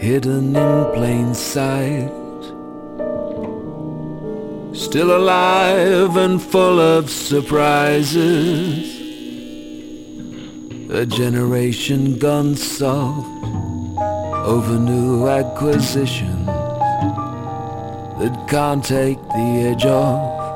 hidden in plain sight, still alive and full of surprises. A generation gone soft over new acquisitions that can't take the edge off